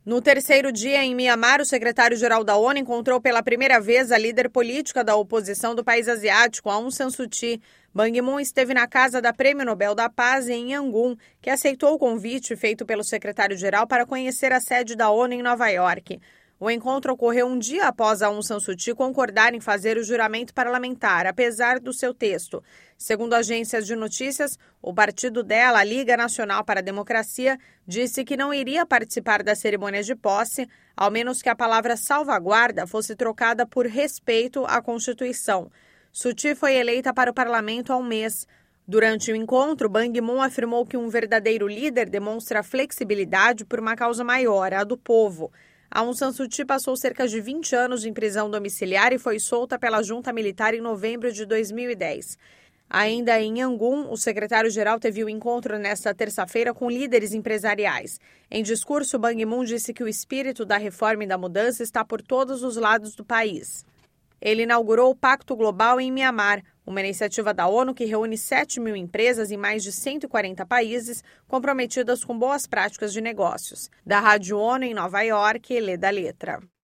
No terceiro dia em Mianmar, o secretário-geral da ONU encontrou pela primeira vez a líder política da oposição do país asiático, Aung San Suu Kyi. Ban Ki-moon esteve na casa da Prêmio Nobel da Paz em Yangon, que aceitou o convite feito pelo secretário-geral para conhecer a sede da ONU em Nova York. O encontro ocorreu um dia após Aung San Suu Kyi concordar em fazer o juramento parlamentar, apesar do seu texto. Segundo agências de notícias, o partido dela, a Liga Nacional para a Democracia, disse que não iria participar da cerimônia de posse, ao menos que a palavra salvaguarda fosse trocada por respeito à Constituição. Suu Kyi foi eleita para o parlamento há um mês. Durante o encontro, Ban Ki-moon afirmou que um verdadeiro líder demonstra flexibilidade por uma causa maior, a do povo. Aung San Suu Kyi passou cerca de 20 anos em prisão domiciliar e foi solta pela junta militar em novembro de 2010. Ainda em Yangon, o secretário-geral teve um encontro nesta terça-feira com líderes empresariais. Em discurso, Ban Ki-moon disse que o espírito da reforma e da mudança está por todos os lados do país. Ele inaugurou o Pacto Global em Mianmar, uma iniciativa da ONU que reúne 7.000 empresas em mais de 140 países comprometidas com boas práticas de negócios. Da Rádio ONU em Nova York, Leda Letra.